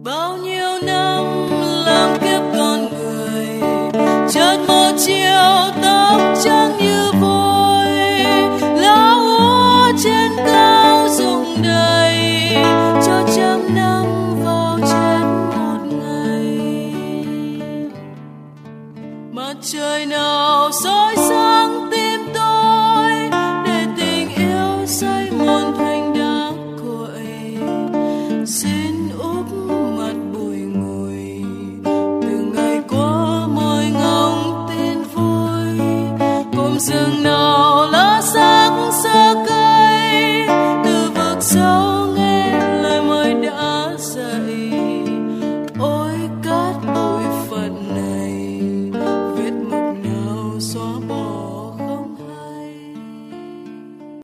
bao nhiêu năm làm kiếp con người, chợt một chiều ta